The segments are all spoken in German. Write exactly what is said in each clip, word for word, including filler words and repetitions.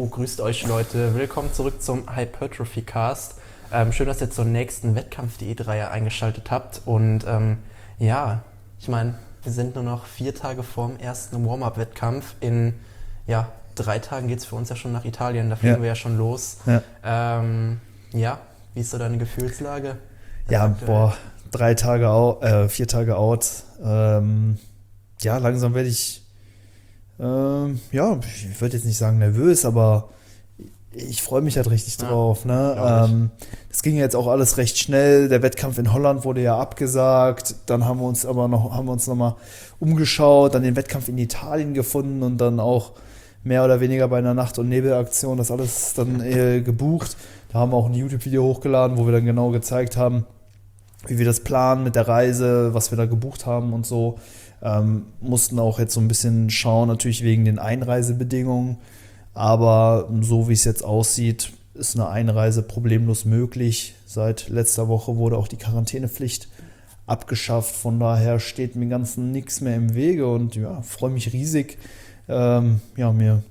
grüßt euch Leute, willkommen zurück zum Hypertrophy Cast. Ähm, schön, dass ihr zur nächsten Wettkampf-Diät-Reihe eingeschaltet habt und ähm, ja, ich meine, wir sind nur noch vier Tage vorm ersten Warm-Up-Wettkampf. In ja, drei Tagen geht es für uns ja schon nach Italien, da fliegen ja. wir ja schon los. Ja. Ähm, ja, wie ist so deine Gefühlslage? Ja, aktuell? boah, drei Tage out, äh, vier Tage out. Ähm, ja, langsam werde ich, ähm, ja, ich würde jetzt nicht sagen nervös, aber ich freue mich halt richtig ja, drauf. Ne? Ähm, das ging ja jetzt auch alles recht schnell. Der Wettkampf in Holland wurde ja abgesagt. Dann haben wir uns aber noch, haben wir uns nochmal umgeschaut, dann den Wettkampf in Italien gefunden und dann auch mehr oder weniger bei einer Nacht- und Nebelaktion das alles dann äh, gebucht. Da haben wir auch ein YouTube-Video hochgeladen, wo wir dann genau gezeigt haben, wie wir das planen mit der Reise, was wir da gebucht haben und so. Ähm, mussten auch jetzt so ein bisschen schauen, natürlich wegen den Einreisebedingungen. Aber so wie es jetzt aussieht, ist eine Einreise problemlos möglich. Seit letzter Woche wurde auch die Quarantänepflicht abgeschafft. Von daher steht mir Ganzen nichts mehr im Wege und ja, freue mich riesig. Ähm, ja, mir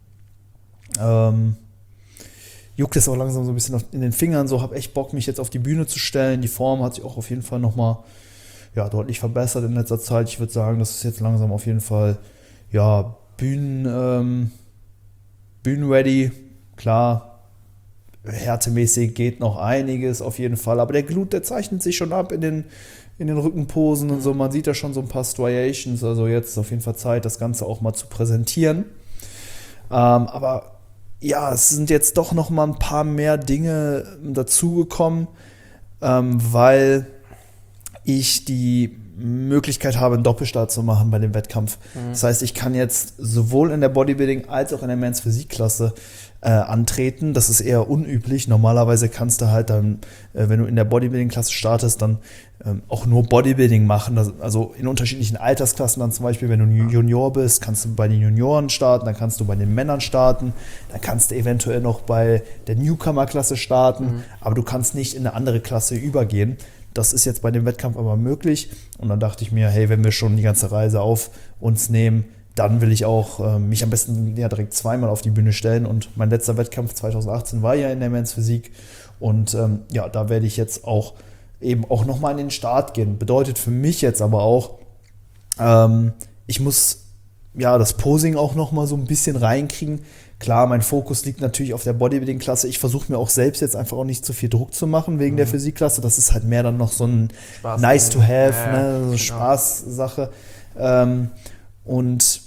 ähm, juckt es auch langsam so ein bisschen in den Fingern. So, habe echt Bock, mich jetzt auf die Bühne zu stellen. Die Form hat sich auch auf jeden Fall nochmal ja, deutlich verbessert in letzter Zeit. Ich würde sagen, das ist jetzt langsam auf jeden Fall ja, Bühnen... Ähm, Bühnenready, klar, härtemäßig geht noch einiges auf jeden Fall, aber der Glut, der zeichnet sich schon ab in den, in den Rückenposen und so, man sieht da schon so ein paar Striations, also jetzt ist auf jeden Fall Zeit, das Ganze auch mal zu präsentieren. Ähm, aber ja, es sind jetzt doch noch mal ein paar mehr Dinge dazugekommen, ähm, weil ich die Möglichkeit habe, einen Doppelstart zu machen bei dem Wettkampf. Mhm. Das heißt, ich kann jetzt sowohl in der Bodybuilding als auch in der Men's Physik-Klasse äh, antreten. Das ist eher unüblich. Normalerweise kannst du halt dann, äh, wenn du in der Bodybuilding-Klasse startest, dann ähm, auch nur Bodybuilding machen. Das, also in unterschiedlichen Altersklassen dann zum Beispiel, wenn du Junior bist, kannst du bei den Junioren starten, dann kannst du bei den Männern starten, dann kannst du eventuell noch bei der Newcomer-Klasse starten, mhm. aber du kannst nicht in eine andere Klasse übergehen. Das ist jetzt bei dem Wettkampf aber möglich. Und dann dachte ich mir, hey, wenn wir schon die ganze Reise auf uns nehmen, dann will ich auch äh, mich am besten ja direkt zweimal auf die Bühne stellen. Und mein letzter Wettkampf zwanzig achtzehn war ja in der Men's Physik. Und ähm, ja, da werde ich jetzt auch eben auch nochmal in den Start gehen. Bedeutet für mich jetzt aber auch, ähm, ich muss ja das Posing auch nochmal so ein bisschen reinkriegen. Klar, mein Fokus liegt natürlich auf der Bodybuilding-Klasse. Ich versuche mir auch selbst jetzt einfach auch nicht zu viel Druck zu machen wegen mhm. der Physikklasse. Das ist halt mehr dann noch so ein Spaß nice to have, ja, ne? so eine genau. Spaßsache. Ähm, und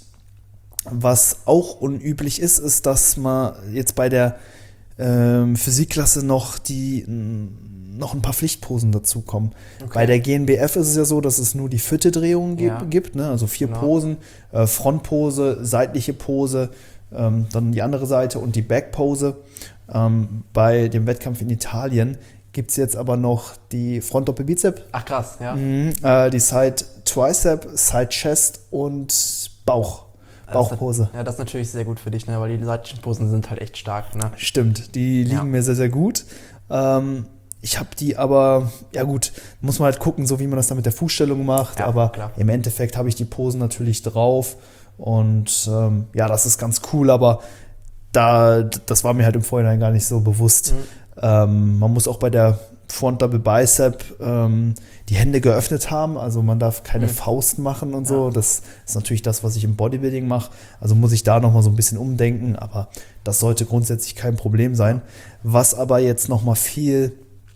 was auch unüblich ist, ist, dass man jetzt bei der ähm, Physikklasse noch die noch ein paar Pflichtposen dazukommen. Okay. Bei der G N B F ist es ja so, dass es nur die Vierte-Drehung ja. gibt, ne? Also vier genau. Posen, äh, Frontpose, seitliche Pose, ähm, dann die andere Seite und die Backpose. Ähm, bei dem Wettkampf in Italien gibt es jetzt aber noch die Front-Doppel-Bizep. Ach krass, ja. Mhm, äh, die Side-Tricep, Side-Chest und Bauch. Bauchpose. Das, ja, das ist natürlich sehr gut für dich, ne? Weil die seitlichen Posen sind halt echt stark. Ne? Stimmt, die liegen ja. mir sehr, sehr gut. Ähm, Ich habe die aber, ja gut, muss man halt gucken, so wie man das dann mit der Fußstellung macht. Ja, aber klar. Im Endeffekt habe ich die Posen natürlich drauf. Und ähm, ja, das ist ganz cool, aber da, das war mir halt im Vorhinein gar nicht so bewusst. Mhm. Ähm, man muss auch bei der Front Double Bicep ähm, die Hände geöffnet haben. Also man darf keine mhm. Faust machen und so. Ja. Das ist natürlich das, was ich im Bodybuilding mache. Also muss ich da nochmal so ein bisschen umdenken. Aber das sollte grundsätzlich kein Problem sein. Was aber jetzt nochmal viel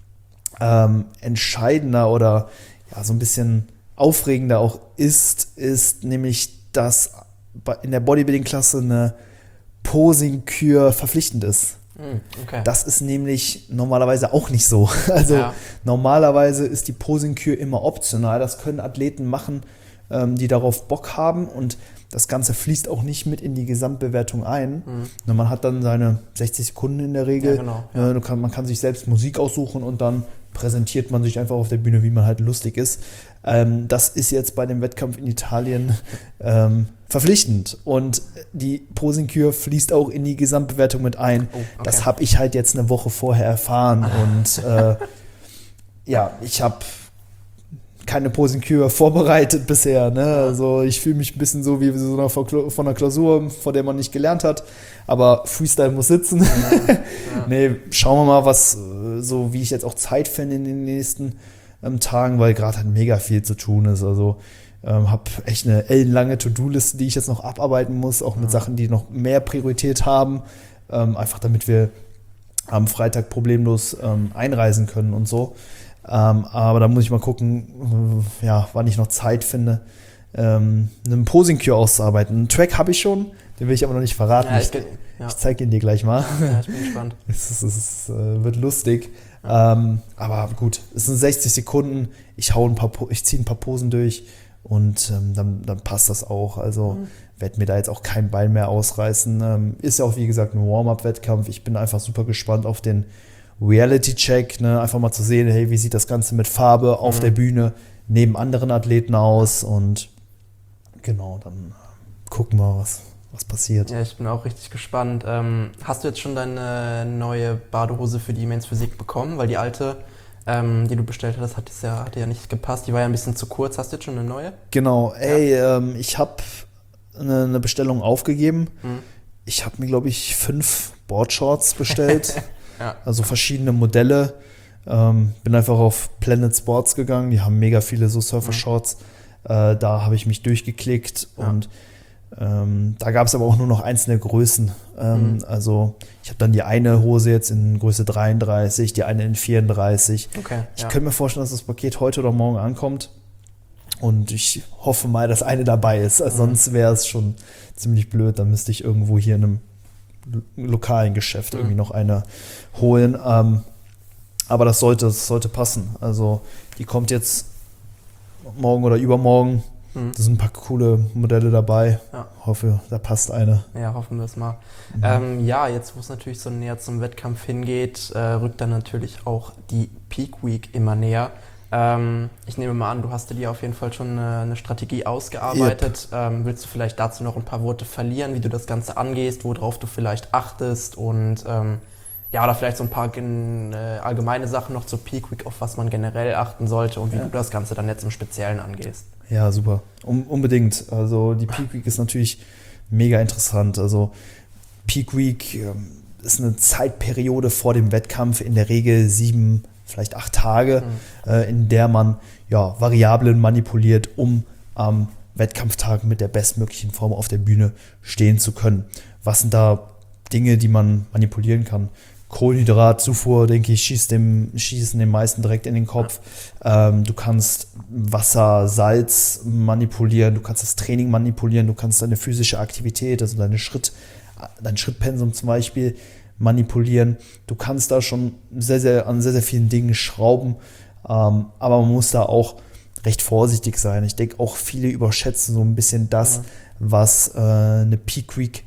Ähm, entscheidender oder ja, so ein bisschen aufregender auch ist, ist nämlich, dass in der Bodybuilding-Klasse eine Posing-Kür verpflichtend ist. Okay. Das ist nämlich normalerweise auch nicht so. Also ja. normalerweise ist die Posing-Kür immer optional. Das können Athleten machen, ähm, die darauf Bock haben und das Ganze fließt auch nicht mit in die Gesamtbewertung ein. Mhm. Man hat dann seine sechzig Sekunden in der Regel. Ja, genau. Ja. Kann, man kann sich selbst Musik aussuchen und dann präsentiert man sich einfach auf der Bühne, wie man halt lustig ist. Ähm, das ist jetzt bei dem Wettkampf in Italien ähm, verpflichtend. Und die Posing-Kür fließt auch in die Gesamtbewertung mit ein. Oh, okay. Das habe ich halt jetzt eine Woche vorher erfahren. Und äh, ja, ich habe keine Posing-Cure vorbereitet bisher. Ne? Also ich fühle mich ein bisschen so wie so eine, von einer Klausur, vor der man nicht gelernt hat. Aber Freestyle muss sitzen. Ja, ja. Nee, schauen wir mal, was so wie ich jetzt auch Zeit finde in den nächsten ähm, Tagen, weil gerade halt mega viel zu tun ist. Also ähm, habe echt eine ellenlange To-Do-Liste, die ich jetzt noch abarbeiten muss, auch mit ja. Sachen, die noch mehr Priorität haben. Ähm, einfach damit wir am Freitag problemlos ähm, einreisen können und so. Ähm, aber da muss ich mal gucken, äh, ja, wann ich noch Zeit finde, ähm, einen Posing-Cure auszuarbeiten. Einen Track habe ich schon, den will ich aber noch nicht verraten. Ja, ich ich, ja. ich zeige ihn dir gleich mal. Ja, ich bin gespannt. es ist, es ist, äh, wird lustig. Ja. Ähm, aber gut, es sind sechzig Sekunden. Ich hau ein paar, ich ziehe ein paar Posen durch und ähm, dann, dann passt das auch. Also mhm. werde mir da jetzt auch kein Bein mehr ausreißen. Ähm, ist ja auch, wie gesagt, ein Warm-Up-Wettkampf. Ich bin einfach super gespannt auf den Reality-Check, ne? Einfach mal zu sehen, hey, wie sieht das Ganze mit Farbe auf mhm. der Bühne neben anderen Athleten aus und genau, dann gucken wir, was, was passiert. Ja, ich bin auch richtig gespannt. Ähm, hast du jetzt schon deine neue Badehose für die Men's Physik bekommen? Weil die alte, ähm, die du bestellt hast, hat ja, hatte ja nicht gepasst. Die war ja ein bisschen zu kurz. Hast du jetzt schon eine neue? Genau. Ey, ja. ähm, ich habe eine, eine Bestellung aufgegeben. Mhm. Ich habe mir, glaube ich, fünf Boardshorts bestellt. Ja. Also verschiedene Modelle. Ähm, bin einfach auf Planet Sports gegangen. Die haben mega viele so Surfer-Shorts. Mhm. Äh, da habe ich mich durchgeklickt ja. und ähm, da gab es aber auch nur noch einzelne Größen. Ähm, mhm. Also ich habe dann die eine Hose jetzt in Größe dreiunddreißig, die eine in vierunddreißig. Okay, ich ja. könnte mir vorstellen, dass das Paket heute oder morgen ankommt. Und ich hoffe mal, dass eine dabei ist. Also mhm. Sonst wäre es schon ziemlich blöd. Dann müsste ich irgendwo hier in einem lokalen Geschäft mhm. irgendwie noch eine holen. Ähm, aber das sollte, das sollte passen. Also die kommt jetzt morgen oder übermorgen. Mhm. Da sind ein paar coole Modelle dabei. Ja. Hoffe, da passt eine. Ja, hoffen wir es mal. Mhm. Ähm, ja, jetzt wo es natürlich so näher zum Wettkampf hingeht, äh, rückt dann natürlich auch die Peak Week immer näher. Ähm, ich nehme mal an, du hast dir auf jeden Fall schon eine, eine Strategie ausgearbeitet. Yep. Ähm, willst du vielleicht dazu noch ein paar Worte verlieren, wie du das Ganze angehst, worauf du vielleicht achtest und ähm, ja, oder vielleicht so ein paar gen, äh, allgemeine Sachen noch zur Peak Week, auf was man generell achten sollte und wie ja. du das Ganze dann jetzt im Speziellen angehst. Ja, super. Um, unbedingt. Also die Peak Week ist natürlich mega interessant. Also Peak Week ähm, ist eine Zeitperiode vor dem Wettkampf, in der Regel sieben vielleicht acht Tage, mhm. äh, in der man ja, Variablen manipuliert, um am Wettkampftag mit der bestmöglichen Form auf der Bühne stehen zu können. Was sind da Dinge, die man manipulieren kann? Kohlenhydratzufuhr, denke ich, schießt dem, schießen den meisten direkt in den Kopf. Ja. Ähm, du kannst Wasser, Salz manipulieren, du kannst das Training manipulieren, du kannst deine physische Aktivität, also deine Schritt, dein Schrittpensum zum Beispiel manipulieren. Du kannst da schon sehr, sehr an sehr, sehr vielen Dingen schrauben, ähm, aber man muss da auch recht vorsichtig sein. Ich denke auch viele überschätzen so ein bisschen das, ja. was äh, eine Peak Week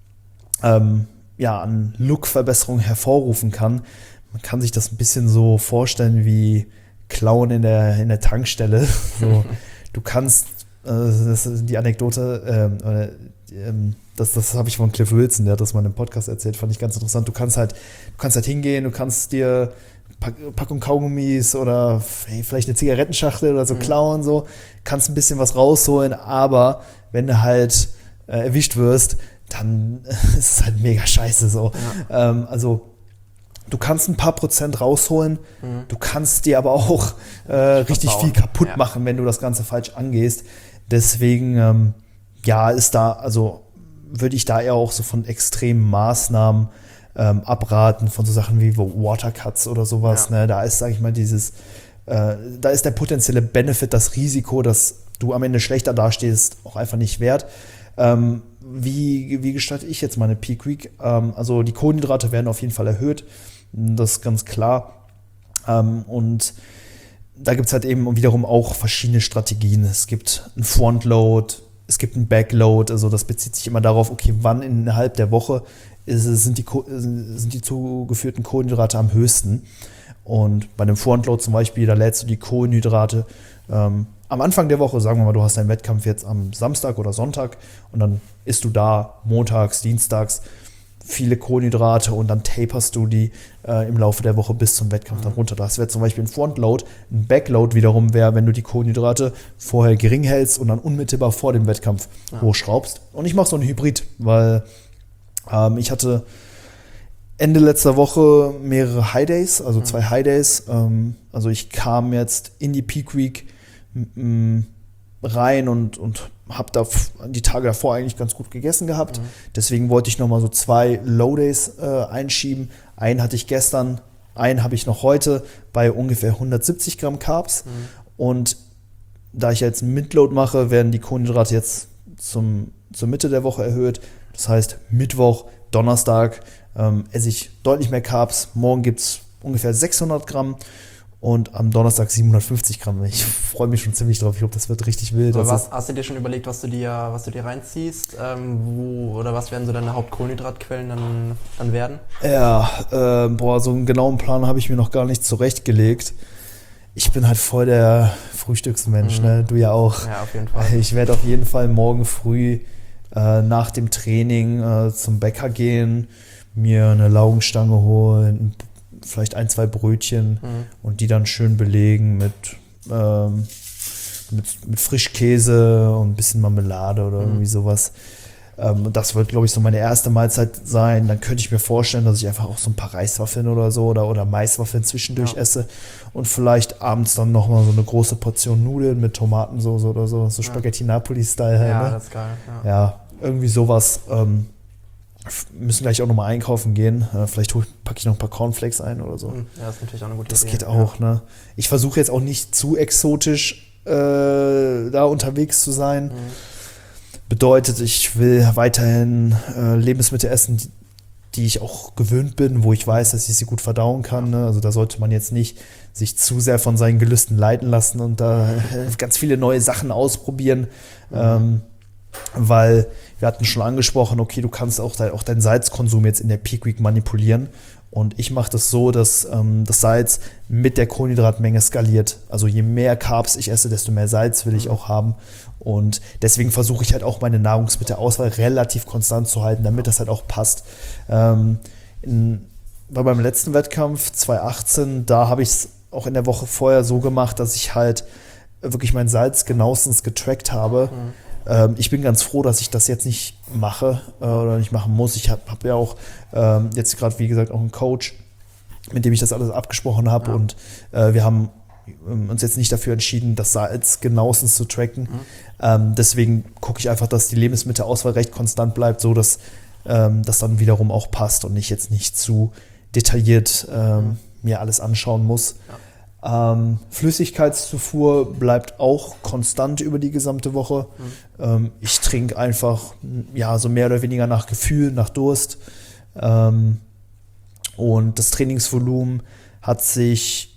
ähm, ja, an Look-Verbesserung hervorrufen kann. Man kann sich das ein bisschen so vorstellen wie Klauen in der, in der Tankstelle. So, du kannst, äh, das ist die Anekdote, äh, äh, das, das habe ich von Cliff Wilson, der hat das mal im Podcast erzählt, fand ich ganz interessant. Du kannst halt, du kannst halt hingehen, du kannst dir Pack, Packung Kaugummis oder hey, vielleicht eine Zigarettenschachtel oder so mhm. klauen, so, kannst ein bisschen was rausholen, aber wenn du halt äh, erwischt wirst, dann ist es halt mega scheiße so. Ja. Ähm, also du kannst ein paar Prozent rausholen, mhm. du kannst dir aber auch äh, richtig viel kaputt ja. machen, wenn du das Ganze falsch angehst. Deswegen, ähm, ja, ist da, also würde ich da eher auch so von extremen Maßnahmen ähm, abraten, von so Sachen wie Watercuts oder sowas. Ja. Ne? Da ist, sage ich mal, dieses, äh, da ist der potenzielle Benefit, das Risiko, dass du am Ende schlechter dastehst, auch einfach nicht wert. Ähm, wie, wie gestalte ich jetzt meine Peak Week? Ähm, also die Kohlenhydrate werden auf jeden Fall erhöht, das ist ganz klar. Ähm, und da gibt es halt eben wiederum auch verschiedene Strategien. Es gibt ein Frontload, es gibt ein Backload, also das bezieht sich immer darauf, okay, wann innerhalb der Woche ist, sind, die, sind die zugeführten Kohlenhydrate am höchsten. Und bei einem Frontload zum Beispiel, da lädst du die Kohlenhydrate ähm, am Anfang der Woche, sagen wir mal, du hast deinen Wettkampf jetzt am Samstag oder Sonntag und dann isst du da montags, dienstags viele Kohlenhydrate und dann taperst du die äh, im Laufe der Woche bis zum Wettkampf dann runter. Das wäre zum Beispiel ein Frontload. Ein Backload wiederum wäre, wenn du die Kohlenhydrate vorher gering hältst und dann unmittelbar vor dem Wettkampf ja. hochschraubst. Und ich mache so einen Hybrid, weil ähm, ich hatte Ende letzter Woche mehrere High Days, also zwei High Days. Ähm, also ich kam jetzt in die Peak Week m- rein und, und habe da die Tage davor eigentlich ganz gut gegessen gehabt. Mhm. Deswegen wollte ich nochmal so zwei Low Days äh, einschieben. Einen hatte ich gestern, einen habe ich noch heute bei ungefähr hundertsiebzig Gramm Carbs. Mhm. Und da ich jetzt einen Midload mache, werden die Kohlenhydrate jetzt zum, zur Mitte der Woche erhöht. Das heißt, Mittwoch, Donnerstag ähm, esse ich deutlich mehr Carbs. Morgen gibt es ungefähr sechshundert Gramm und am Donnerstag siebenhundertfünfzig Gramm. Ich freue mich schon ziemlich drauf. Ich glaube, das wird richtig wild. Aber was, hast du dir schon überlegt, was du dir, was du dir reinziehst? Ähm, wo, oder was werden so deine Hauptkohlenhydratquellen dann, dann werden? Ja, äh, boah, so einen genauen Plan habe ich mir noch gar nicht zurechtgelegt. Ich bin halt voll der Frühstücksmensch, mhm. ne? Du ja auch. Ja, auf jeden Fall. Ich werde auf jeden Fall morgen früh äh, nach dem Training äh, zum Bäcker gehen, mir eine Laugenstange holen, vielleicht ein, zwei Brötchen mhm. und die dann schön belegen mit, ähm, mit, mit Frischkäse und ein bisschen Marmelade oder mhm. irgendwie sowas. Ähm, das wird, glaube ich, so meine erste Mahlzeit sein. Dann könnte ich mir vorstellen, dass ich einfach auch so ein paar Reiswaffeln oder so oder, oder Maiswaffeln zwischendurch ja. esse und vielleicht abends dann nochmal so eine große Portion Nudeln mit Tomatensauce oder so, so Spaghetti ja. Napoli-Style. Ja, ne? das ist geil. Ja, ja irgendwie sowas. Ähm, müssen gleich auch nochmal einkaufen gehen. Äh, vielleicht packe ich noch ein paar Cornflakes ein oder so. Ja, das ist natürlich auch eine gute das Idee. Das geht auch, ja. ne? Ich versuche jetzt auch nicht zu exotisch äh, da unterwegs zu sein. Mhm. Bedeutet, ich will weiterhin äh, Lebensmittel essen, die, die ich auch gewöhnt bin, wo ich weiß, dass ich sie gut verdauen kann. Ne? Also da sollte man jetzt nicht sich zu sehr von seinen Gelüsten leiten lassen und da äh, ganz viele neue Sachen ausprobieren. Mhm. Ähm, weil wir hatten schon angesprochen, okay, du kannst auch, dein, auch deinen Salzkonsum jetzt in der Peak Week manipulieren. Und ich mache das so, dass ähm, das Salz mit der Kohlenhydratmenge skaliert. Also je mehr Carbs ich esse, desto mehr Salz will ich auch haben. Und deswegen versuche ich halt auch meine Nahrungsmittelauswahl relativ konstant zu halten, damit das halt auch passt. Ähm, in, bei meinem letzten Wettkampf zwanzig achtzehn, da habe ich es auch in der Woche vorher so gemacht, dass ich halt wirklich mein Salz genauestens getrackt habe. Mhm. Ähm, ich bin ganz froh, dass ich das jetzt nicht mache äh, oder nicht machen muss. Ich habe hab ja auch ähm, jetzt gerade, wie gesagt, auch einen Coach, mit dem ich das alles abgesprochen habe. Ja. Und äh, wir haben uns jetzt nicht dafür entschieden, das Salz genauestens zu tracken. Mhm. Ähm, deswegen gucke ich einfach, dass die Lebensmittelauswahl recht konstant bleibt, so dass ähm, das dann wiederum auch passt und ich jetzt nicht zu detailliert ähm, mhm. mir alles anschauen muss. Ja. Ähm, Flüssigkeitszufuhr bleibt auch konstant über die gesamte Woche. Mhm. Ähm, ich trinke einfach ja so mehr oder weniger nach Gefühl, nach Durst. Ähm, und das Trainingsvolumen hat sich,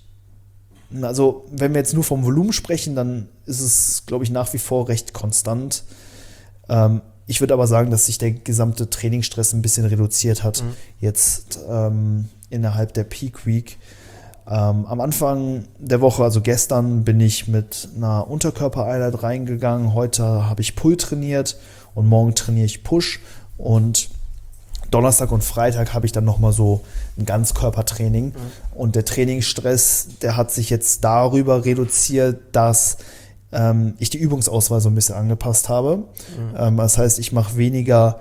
also wenn wir jetzt nur vom Volumen sprechen, dann ist es, glaube ich, nach wie vor recht konstant. Ähm, ich würde aber sagen, dass sich der gesamte Trainingsstress ein bisschen reduziert hat, mhm. jetzt ähm, innerhalb der Peak Week. Ähm, am Anfang der Woche, also gestern, bin ich mit einer Unterkörpereinheit reingegangen. Heute habe ich Pull trainiert und morgen trainiere ich Push. Und Donnerstag und Freitag habe ich dann nochmal so ein Ganzkörpertraining. Mhm. Und der Trainingsstress, der hat sich jetzt darüber reduziert, dass ähm, ich die Übungsauswahl so ein bisschen angepasst habe. Mhm. Ähm, das heißt, ich mache weniger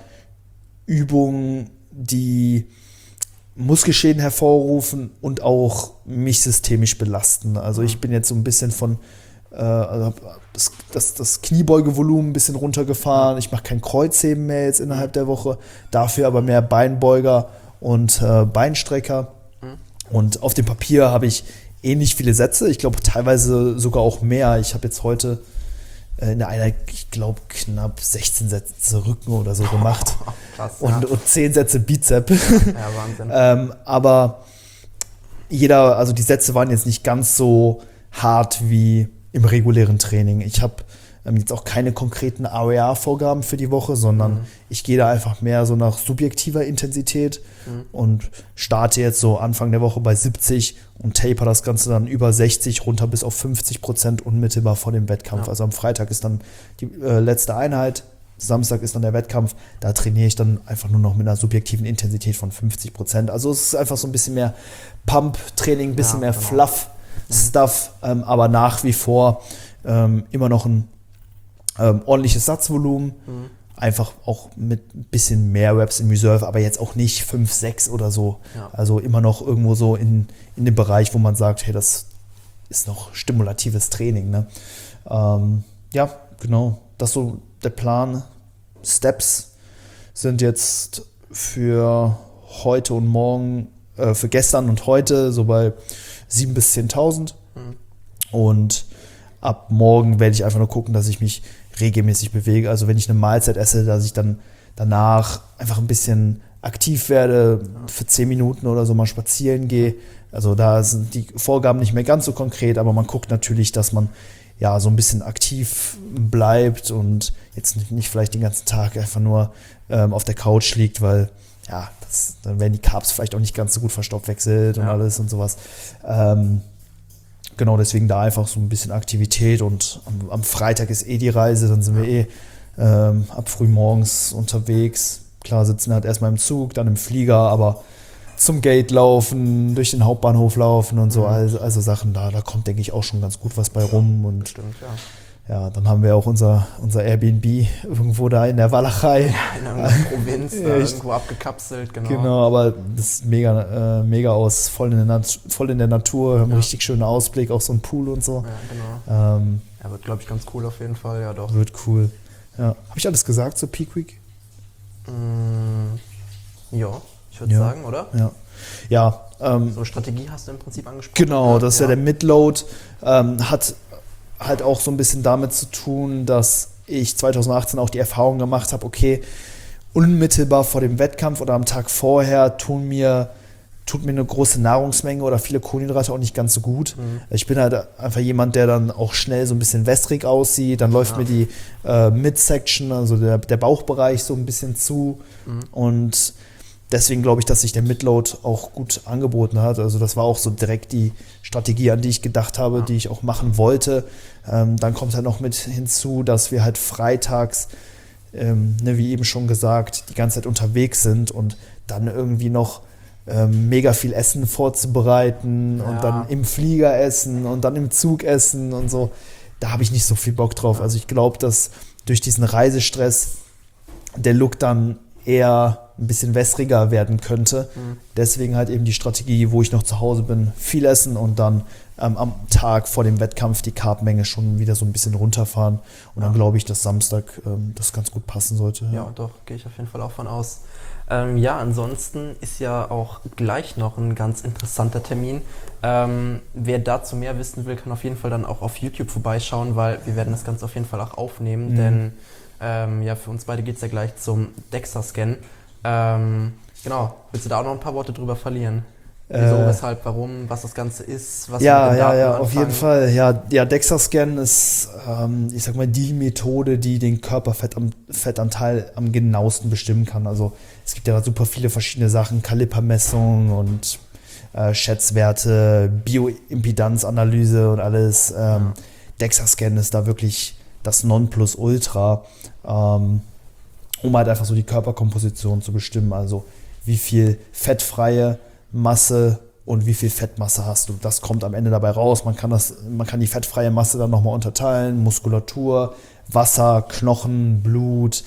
Übungen, die Muskelschäden hervorrufen und auch mich systemisch belasten. Also ich bin jetzt so ein bisschen von äh, also das, das, das Kniebeugevolumen ein bisschen runtergefahren. Ich mache kein Kreuzheben mehr jetzt innerhalb der Woche, dafür aber mehr Beinbeuger und äh, Beinstrecker. Und auf dem Papier habe ich ähnlich viele Sätze. Ich glaube teilweise sogar auch mehr. Ich habe jetzt heute in der Einheit, ich glaube, knapp sechzehn Sätze Rücken oder so gemacht. Oh, krass, und, ja. und zehn Sätze Bizep. Ja, Wahnsinn. ähm, aber jeder, also die Sätze waren jetzt nicht ganz so hart wie im regulären Training. Ich habe ähm, jetzt auch keine konkreten A O R-Vorgaben für die Woche, sondern mhm. ich gehe da einfach mehr so nach subjektiver Intensität mhm. und starte jetzt so Anfang der Woche bei siebzig und taper das Ganze dann über sechzig runter bis auf fünfzig Prozent unmittelbar vor dem Wettkampf. Ja. Also am Freitag ist dann die äh, letzte Einheit Samstag ist dann der Wettkampf, da trainiere ich dann einfach nur noch mit einer subjektiven Intensität von fünfzig Prozent. Also es ist einfach so ein bisschen mehr Pump-Training, ein bisschen ja, mehr genau. Fluff-Stuff, mhm. ähm, aber nach wie vor ähm, immer noch ein ähm, ordentliches Satzvolumen. Mhm. Einfach auch mit ein bisschen mehr Reps in Reserve, aber jetzt auch nicht fünf, sechs oder so. Ja. Also immer noch irgendwo so in, in dem Bereich, wo man sagt, hey, das ist noch stimulatives Training. Ne? Ähm, ja, genau. Das ist so der Plan. Steps sind jetzt für heute und morgen, äh, für gestern und heute so bei siebentausend bis zehntausend. Mhm. Und ab morgen werde ich einfach nur gucken, dass ich mich regelmäßig bewege. Also wenn ich eine Mahlzeit esse, dass ich dann danach einfach ein bisschen aktiv werde, für zehn Minuten oder so mal spazieren gehe. Also da sind die Vorgaben nicht mehr ganz so konkret, aber man guckt natürlich, dass man ja so ein bisschen aktiv bleibt und jetzt nicht vielleicht den ganzen Tag einfach nur ähm, auf der Couch liegt, weil ja, das, dann werden die Carbs vielleicht auch nicht ganz so gut verstoffwechselt und ja. alles und sowas. Ähm, genau, deswegen da einfach so ein bisschen Aktivität und am, am Freitag ist eh die Reise, dann sind wir eh ähm, ab früh morgens unterwegs. Klar, sitzen halt erstmal im Zug, dann im Flieger, aber zum Gate laufen, durch den Hauptbahnhof laufen und so, mhm. also, also Sachen da, da kommt, denke ich, auch schon ganz gut was bei rum. Und Stimmt, ja. Ja, dann haben wir auch unser, unser Airbnb irgendwo da in der Walachei. Ja, in einer Provinz, da irgendwo abgekapselt, genau. Genau, aber das sieht mega, äh, mega aus, voll in der, Nat- voll in der Natur, haben ja. einen richtig schönen Ausblick, auch so ein Pool und so. Ja, genau. Ähm, ja, wird, glaube ich, ganz cool auf jeden Fall, ja doch. Wird cool. Ja. Habe ich alles gesagt zu Peak Week? Mm, ja, ich würde ja. sagen, oder? Ja. Ja. Ähm, so Strategie hast du im Prinzip angesprochen. Genau, das ist ja, ja der Midload, ähm, hat halt auch so ein bisschen damit zu tun, dass ich zwanzig achtzehn auch die Erfahrung gemacht habe, okay, unmittelbar vor dem Wettkampf oder am Tag vorher tun mir, tut mir eine große Nahrungsmenge oder viele Kohlenhydrate auch nicht ganz so gut. Mhm. Ich bin halt einfach jemand, der dann auch schnell so ein bisschen wässrig aussieht, dann läuft ja. mir die äh, Midsection, also der, der Bauchbereich so ein bisschen zu mhm. und deswegen glaube ich, dass sich der Midload auch gut angeboten hat. Also das war auch so direkt die Strategie, an die ich gedacht habe, ja. die ich auch machen wollte. Ähm, dann kommt halt noch mit hinzu, dass wir halt freitags, ähm, ne, wie eben schon gesagt, die ganze Zeit unterwegs sind und dann irgendwie noch ähm, mega viel Essen vorzubereiten ja. und dann im Flieger essen und dann im Zug essen und so. Da habe ich nicht so viel Bock drauf. Ja. Also ich glaube, dass durch diesen Reisestress der Look dann eher ein bisschen wässriger werden könnte. Mhm. Deswegen halt eben die Strategie, wo ich noch zu Hause bin, viel essen und dann ähm, am Tag vor dem Wettkampf die Carbmenge schon wieder so ein bisschen runterfahren. Und ja. dann glaube ich, dass Samstag ähm, das ganz gut passen sollte. Ja, ja doch, gehe ich auf jeden Fall auch von aus. Ähm, ja, ansonsten ist ja auch gleich noch ein ganz interessanter Termin. Ähm, wer dazu mehr wissen will, kann auf jeden Fall dann auch auf YouTube vorbeischauen, weil wir werden das Ganze auf jeden Fall auch aufnehmen, mhm. denn Ähm, ja, für uns beide geht es ja gleich zum DEXA-Scan. Ähm, genau, willst du da auch noch ein paar Worte drüber verlieren? Wieso, äh, weshalb, warum, was das Ganze ist, was ja, wir mit den ja, Daten ja, anfangen? auf jeden Fall. Ja, ja, DEXA-Scan ist, ähm, ich sag mal, die Methode, die den Körperfettanteil am genauesten bestimmen kann. Also es gibt ja super viele verschiedene Sachen, Kalipermessung und äh, Schätzwerte, Bioimpedanzanalyse und alles. Ähm, ja. DEXA-Scan ist da wirklich das Nonplusultra, ähm, um halt einfach so die Körperkomposition zu bestimmen, also wie viel fettfreie Masse und wie viel Fettmasse hast du. Das kommt am Ende dabei raus. Man kann, das, man kann die fettfreie Masse dann nochmal unterteilen, Muskulatur, Wasser, Knochen, Blut,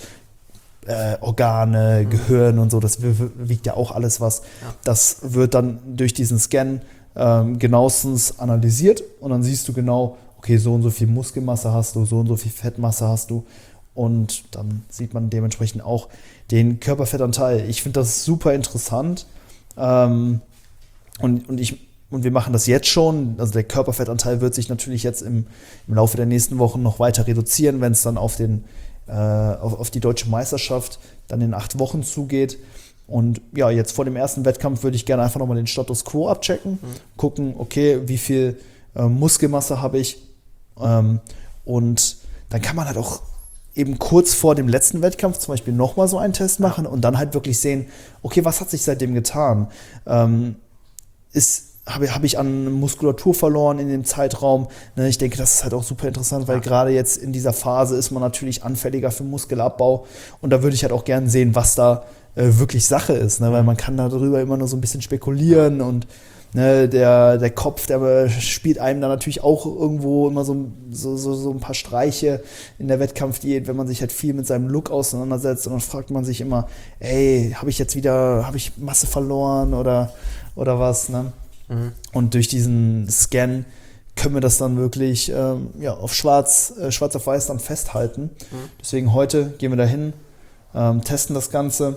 äh, Organe, mhm. Gehirn und so, das wiegt ja auch alles was. Ja. Das wird dann durch diesen Scan ähm, genauestens analysiert und dann siehst du genau, okay, so und so viel Muskelmasse hast du, so und so viel Fettmasse hast du und dann sieht man dementsprechend auch den Körperfettanteil. Ich finde das super interessant ähm, und, und, ich, und wir machen das jetzt schon. Also der Körperfettanteil wird sich natürlich jetzt im, im Laufe der nächsten Wochen noch weiter reduzieren, wenn es dann auf, den, äh, auf, auf die deutsche Meisterschaft dann in acht Wochen zugeht. Und ja, jetzt vor dem ersten Wettkampf würde ich gerne einfach nochmal den Status Quo abchecken, mhm. gucken, okay, wie viel äh, Muskelmasse habe ich, Ähm, und dann kann man halt auch eben kurz vor dem letzten Wettkampf zum Beispiel nochmal so einen Test machen und dann halt wirklich sehen, okay, was hat sich seitdem getan? Ähm, ist, habe hab ich an Muskulatur verloren in dem Zeitraum. Ne, ich denke, das ist halt auch super interessant, weil ja. gerade jetzt in dieser Phase ist man natürlich anfälliger für Muskelabbau. Und da würde ich halt auch gerne sehen, was da äh, wirklich Sache ist. Ne? Weil man kann darüber immer nur so ein bisschen spekulieren und ne, der, der Kopf, der spielt einem da natürlich auch irgendwo immer so, so, so, so ein paar Streiche in der Wettkampfdiät, wenn man sich halt viel mit seinem Look auseinandersetzt. Und dann fragt man sich immer, ey, habe ich jetzt wieder, habe ich Masse verloren oder, oder was, ne? Mhm. Und durch diesen Scan können wir das dann wirklich ähm, ja, auf schwarz, äh, schwarz auf weiß dann festhalten. Mhm. Deswegen heute gehen wir da hin, ähm, testen das Ganze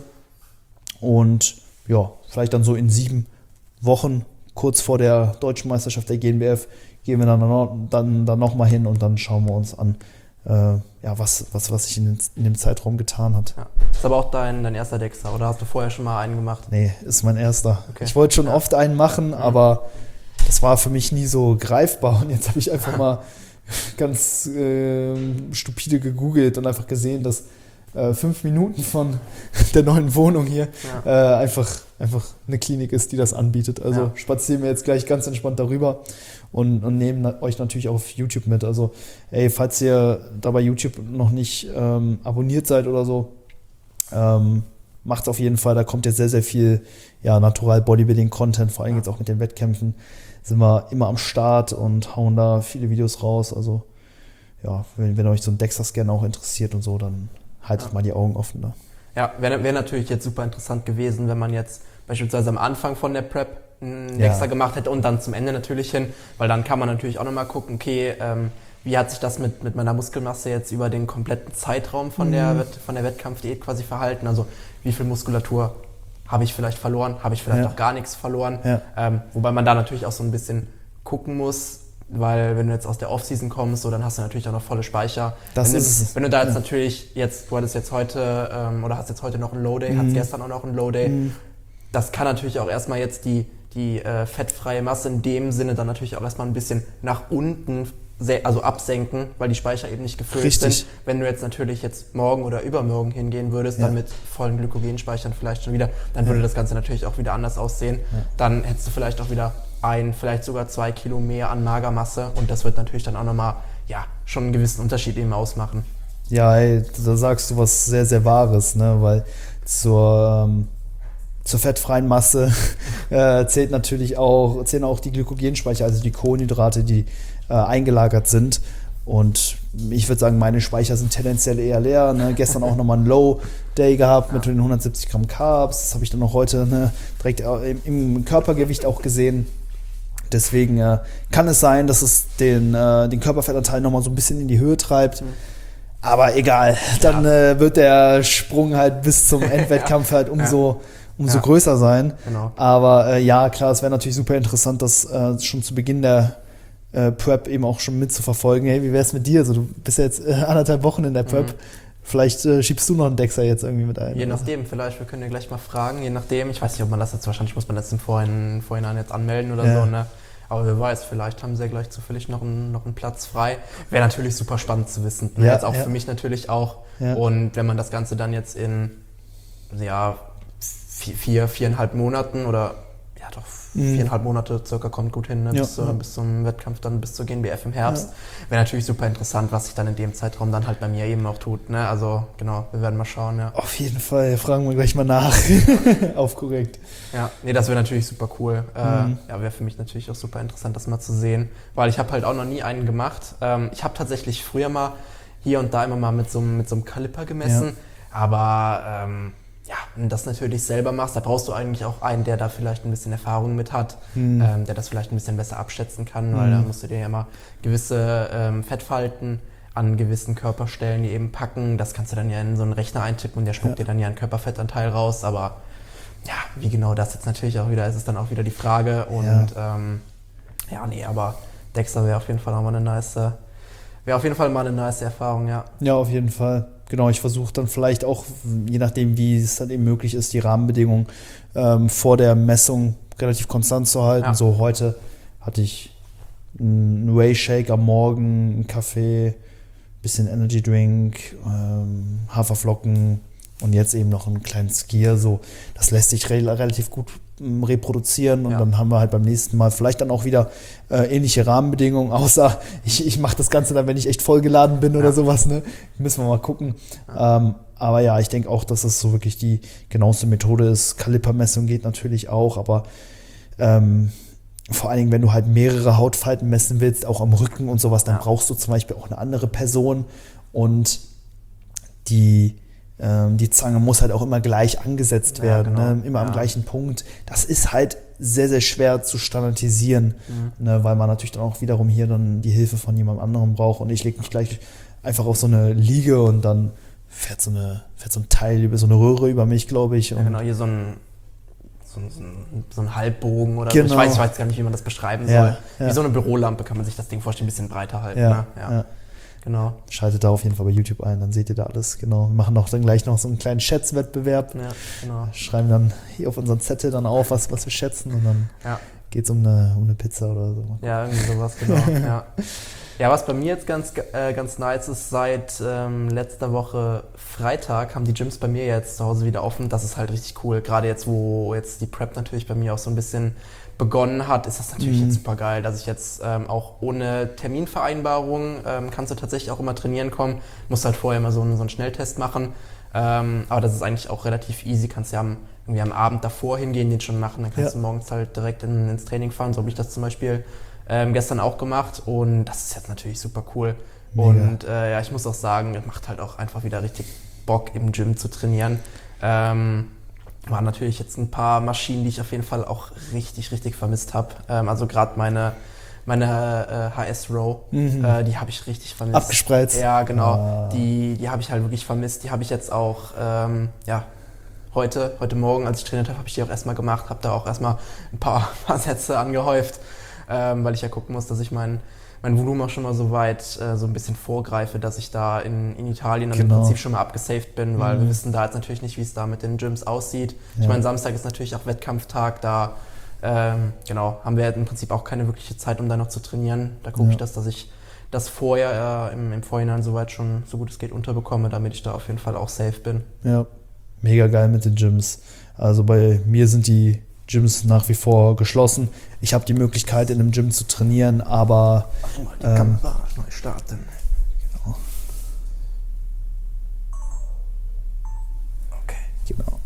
und ja, vielleicht dann so in sieben Wochen, kurz vor der Deutschen Meisterschaft der G N B F, gehen wir dann, noch, dann, dann nochmal hin und dann schauen wir uns an, äh, ja, was, was, was sich in, in dem Zeitraum getan hat. Ja. Ist aber auch dein, dein erster Dexter oder hast du vorher schon mal einen gemacht? Nee, ist mein erster. Okay. Ich wollte schon ja. oft einen machen, mhm. aber das war für mich nie so greifbar und jetzt habe ich einfach mal ganz äh, stupide gegoogelt und einfach gesehen, dass äh, fünf Minuten von der neuen Wohnung hier ja. äh, einfach, einfach eine Klinik ist, die das anbietet. Also ja. spazieren wir jetzt gleich ganz entspannt darüber und, und nehmen euch natürlich auch auf YouTube mit. Also ey, falls ihr da bei YouTube noch nicht ähm, abonniert seid oder so, ähm, macht es auf jeden Fall. Da kommt jetzt sehr, sehr viel ja, Natural Bodybuilding-Content, vor allem ja. jetzt auch mit den Wettkämpfen sind wir immer am Start und hauen da viele Videos raus. Also ja, wenn, wenn euch so ein DEXA-Scan auch interessiert und so, dann haltet ja. mal die Augen offen da. Ja, wäre wär natürlich jetzt super interessant gewesen, wenn man jetzt beispielsweise am Anfang von der Prep einen DEXA ja. gemacht hätte und dann zum Ende natürlich hin, weil dann kann man natürlich auch nochmal gucken, okay, ähm, wie hat sich das mit, mit meiner Muskelmasse jetzt über den kompletten Zeitraum von, mhm. der, von der Wettkampfdiät quasi verhalten? Also wie viel Muskulatur habe ich vielleicht verloren, habe ich vielleicht ja. auch gar nichts verloren? Ja. Ähm, wobei man da natürlich auch so ein bisschen gucken muss, weil wenn du jetzt aus der Offseason kommst, so, dann hast du natürlich auch noch volle Speicher. Das wenn, ist du, wenn du da jetzt ja. natürlich, jetzt, du hattest jetzt heute ähm, oder hast jetzt heute noch einen Low-Day, mhm. hattest gestern auch noch einen Low-Day, mhm. das kann natürlich auch erstmal jetzt die, die äh, fettfreie Masse in dem Sinne dann natürlich auch erstmal ein bisschen nach unten also absenken, weil die Speicher eben nicht gefüllt Richtig. sind. Wenn du jetzt natürlich jetzt morgen oder übermorgen hingehen würdest, ja. dann mit vollen Glykogenspeichern vielleicht schon wieder, dann ja. würde das Ganze natürlich auch wieder anders aussehen. Ja. Dann hättest du vielleicht auch wieder ein, vielleicht sogar zwei Kilo mehr an Magermasse und das wird natürlich dann auch nochmal, ja, schon einen gewissen Unterschied eben ausmachen. Ja, ey, da sagst du was sehr, sehr Wahres, ne, weil zur, ähm, zur fettfreien Masse äh, zählt natürlich auch, zählen auch die Glykogenspeicher, also die Kohlenhydrate, die äh, eingelagert sind. Und ich würde sagen, meine Speicher sind tendenziell eher leer. Ne? Gestern auch nochmal einen Low-Day gehabt mit den hundertsiebzig Gramm Carbs. Das habe ich dann auch heute ne, direkt im, im Körpergewicht auch gesehen. Deswegen äh, kann es sein, dass es den, äh, den Körperfettanteil nochmal so ein bisschen in die Höhe treibt. Mhm. Aber egal, dann ja. äh, wird der Sprung halt bis zum Endwettkampf ja. halt umso, ja. umso ja. größer sein. Genau. Aber äh, ja, klar, es wäre natürlich super interessant, das äh, schon zu Beginn der äh, Prep eben auch schon mitzuverfolgen. Hey, wie wäre es mit dir? Also, du bist ja jetzt äh, anderthalb Wochen in der Prep. Mhm. Vielleicht äh, schiebst du noch einen Dexter jetzt irgendwie mit ein. Je nachdem, vielleicht, wir können ja gleich mal fragen, je nachdem. Ich weiß nicht, ob man das jetzt, wahrscheinlich muss man das im Vorhinein, Vorhinein jetzt anmelden oder ja. so, ne? Aber wer weiß, vielleicht haben sie ja gleich zufällig noch einen, noch einen Platz frei. Wäre natürlich super spannend zu wissen. Ne? Ja, jetzt auch ja. für mich natürlich auch. Ja. Und wenn man das Ganze dann jetzt in ja, vier, viereinhalb Monaten oder ja doch viereinhalb Monate circa kommt gut hin, ne? Ja, bis, zu, ja. bis zum Wettkampf, dann bis zur G N B F im Herbst. Ja. Wäre natürlich super interessant, was sich dann in dem Zeitraum dann halt bei mir eben auch tut. Ne? Also genau, wir werden mal schauen. Ja. Auf jeden Fall, fragen wir gleich mal nach. Auf korrekt. Ja, nee, das wäre natürlich super cool. Mhm. Äh, ja, wäre für mich natürlich auch super interessant, das mal zu sehen, weil ich habe halt auch noch nie einen gemacht. Ähm, ich habe tatsächlich früher mal hier und da immer mal mit so, mit so einem Kaliper gemessen, ja. aber ähm, ja, wenn du das natürlich selber machst, da brauchst du eigentlich auch einen, der da vielleicht ein bisschen Erfahrung mit hat, mhm. ähm, der das vielleicht ein bisschen besser abschätzen kann, weil mhm. da musst du dir ja mal gewisse ähm, Fettfalten an gewissen Körperstellen die eben packen. Das kannst du dann ja in so einen Rechner eintippen und der spuckt ja. dir dann ja einen Körperfettanteil raus, aber ja, wie genau das jetzt natürlich auch wieder ist, ist dann auch wieder die Frage und ja, ähm, ja nee, aber Dexter wäre auf jeden Fall auch mal eine nice, wäre auf jeden Fall mal eine nice Erfahrung, ja. Ja, auf jeden Fall. Genau, ich versuche dann vielleicht auch, je nachdem, wie es dann eben möglich ist, die Rahmenbedingungen ähm, vor der Messung relativ konstant zu halten. Ja. So heute hatte ich einen Whey-Shake am Morgen, einen Kaffee, bisschen Energy Drink, ähm, Haferflocken, und jetzt eben noch einen kleinen Skier, so, das lässt sich re- relativ gut m, reproduzieren und Ja. dann haben wir halt beim nächsten Mal vielleicht dann auch wieder äh, ähnliche Rahmenbedingungen, außer ich, ich mache das Ganze dann, wenn ich echt vollgeladen bin oder Ja. sowas, ne? Müssen wir mal gucken. Ähm, aber ja, ich denke auch, dass das so wirklich die genaueste Methode ist. Kalipermessung geht natürlich auch, aber ähm, vor allen Dingen, wenn du halt mehrere Hautfalten messen willst, auch am Rücken und sowas, dann Ja. brauchst du zum Beispiel auch eine andere Person und die, ähm, die Zange muss halt auch immer gleich angesetzt Ja, werden, genau. ne? Immer am Ja. gleichen Punkt. Das ist halt sehr, sehr schwer zu standardisieren, Mhm. ne? Weil man natürlich dann auch wiederum hier dann die Hilfe von jemand anderem braucht und ich lege mich gleich einfach auf so eine Liege und dann fährt so, eine, fährt so ein Teil über so eine Röhre über mich, glaube ich. Ja, Und genau, hier so ein, so ein, so ein, so ein Halbbogen oder Genau. so. Ich weiß, ich weiß gar nicht, wie man das beschreiben soll. Ja, Wie ja. so eine Bürolampe kann man sich das Ding vorstellen, ein bisschen breiter halten. Ja, Ne? ja. Genau. Schaltet da auf jeden Fall bei YouTube ein, dann seht ihr da alles. Genau. Wir machen auch dann gleich noch so einen kleinen Schätzwettbewerb. Ja, genau. Schreiben dann hier auf unseren Zettel dann auf, was, was wir schätzen und dann Ja. geht es um eine, um eine Pizza oder so. Ja, irgendwie sowas, genau. ja. ja, was bei mir jetzt ganz, äh, ganz nice ist, seit ähm, letzter Woche Freitag haben die Gyms bei mir jetzt zu Hause wieder offen. Das ist halt richtig cool. Gerade jetzt, wo jetzt die Prep natürlich bei mir auch so ein bisschen begonnen hat, ist das natürlich Mhm. jetzt super geil, dass ich jetzt ähm, auch ohne Terminvereinbarung ähm, kannst du tatsächlich auch immer trainieren kommen. Musst halt vorher immer so einen, so einen Schnelltest machen. Ähm, aber das ist eigentlich auch relativ easy. Kannst ja am, irgendwie am Abend davor hingehen, den schon machen. Dann kannst Ja. du morgens halt direkt in, ins Training fahren. So habe ich das zum Beispiel ähm, gestern auch gemacht. Und das ist jetzt natürlich super cool. Mega. Und äh, ja, ich muss auch sagen, es macht halt auch einfach wieder richtig Bock, im Gym zu trainieren. Ähm, waren natürlich jetzt ein paar Maschinen, die ich auf jeden Fall auch richtig, richtig vermisst habe. Ähm, also gerade meine, meine äh, H S-Row, Mhm. äh, die habe ich richtig vermisst. Abgespreizt. Ja, genau. Ah. Die, die habe ich halt wirklich vermisst. Die habe ich jetzt auch, ähm, ja, heute, heute Morgen, als ich trainiert habe, habe ich die auch erstmal gemacht, habe da auch erstmal ein paar, paar Sätze angehäuft, ähm, weil ich ja gucken muss, dass ich mein, mein Volumen auch schon mal so weit äh, so ein bisschen vorgreife, dass ich da in, in Italien dann Genau. im Prinzip schon mal abgesaved bin, weil Mhm. wir wissen da jetzt natürlich nicht, wie es da mit den Gyms aussieht. Ich Ja. meine, Samstag ist natürlich auch Wettkampftag, da ähm, genau, haben wir halt im Prinzip auch keine wirkliche Zeit, um da noch zu trainieren. Da gucke Ja. ich, dass, dass ich das vorher äh, im, im Vorhinein soweit schon so gut es geht unterbekomme, damit ich da auf jeden Fall auch safe bin. Ja, mega geil mit den Gyms. Also bei mir sind die Gyms nach wie vor geschlossen. Ich habe die Möglichkeit, in einem Gym zu trainieren, aber Die Ähm, Kamera neu starten. Okay. genau.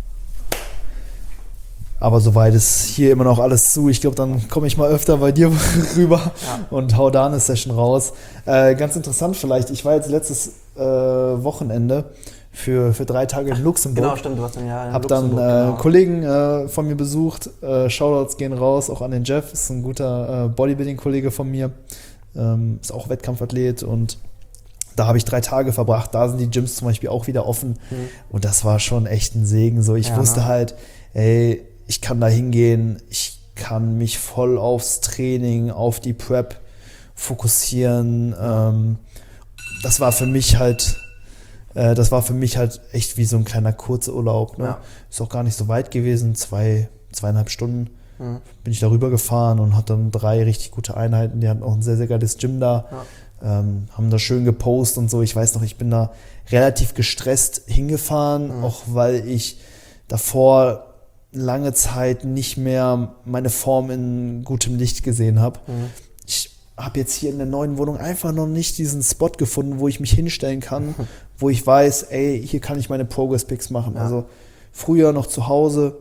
Aber soweit ist hier immer noch alles zu. Ich glaube, dann komme ich mal öfter bei dir rüber Ja. und hau da eine Session raus. Äh, ganz interessant vielleicht, ich war jetzt letztes äh, Wochenende für, für drei Tage in Luxemburg. Genau, stimmt, du hast dann ja in Hab dann Luxemburg, äh, genau. Kollegen äh, von mir besucht. Äh, Shoutouts gehen raus, auch an den Jeff, ist ein guter äh, Bodybuilding-Kollege von mir. Ähm, ist auch Wettkampfathlet und da habe ich drei Tage verbracht. Da sind die Gyms zum Beispiel auch wieder offen. Mhm. Und das war schon echt ein Segen. So, ich Ja, wusste ne? halt, ey, ich kann da hingehen, ich kann mich voll aufs Training, auf die Prep fokussieren. Ähm, das war für mich halt, äh, das war für mich halt echt wie so ein kleiner Kurzurlaub. Ne? Ja. Ist auch gar nicht so weit gewesen, zwei, zweieinhalb Stunden Mhm. bin ich darüber gefahren und hatte dann drei richtig gute Einheiten. Die hatten auch ein sehr, sehr geiles Gym da. Ja. Ähm, haben da schön gepostet und so. Ich weiß noch, ich bin da relativ gestresst hingefahren, Mhm. auch weil ich davor lange Zeit nicht mehr meine Form in gutem Licht gesehen habe. Mhm. Ich habe jetzt hier in der neuen Wohnung einfach noch nicht diesen Spot gefunden, wo ich mich hinstellen kann, wo ich weiß, ey, hier kann ich meine Progress-Picks machen. Ja. Also früher noch zu Hause,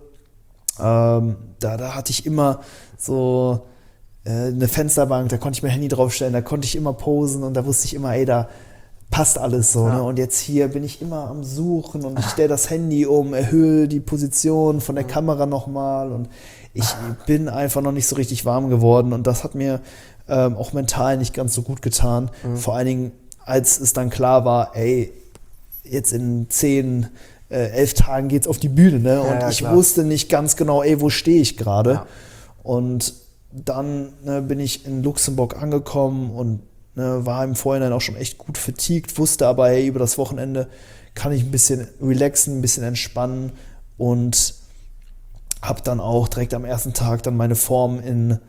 ähm, da, da hatte ich immer so äh, eine Fensterbank, da konnte ich mein Handy draufstellen, da konnte ich immer posen und da wusste ich immer, ey, da passt alles so. Ja. Ne? Und jetzt hier bin ich immer am Suchen und ich stelle das Handy um, erhöhe die Position von der Kamera nochmal und ich bin einfach noch nicht so richtig warm geworden und das hat mir ähm, auch mental nicht ganz so gut getan. Mhm. Vor allen Dingen, als es dann klar war, ey, jetzt in zehn, äh, elf Tagen geht's auf die Bühne, ne? Und Ja, ja, ich klar. wusste nicht ganz genau, ey, wo stehe ich gerade? Ja. Und dann ne, bin ich in Luxemburg angekommen und ne, war im Vorhinein auch schon echt gut fatigued, wusste aber, hey, über das Wochenende kann ich ein bisschen relaxen, ein bisschen entspannen und habe dann auch direkt am ersten Tag dann meine Form in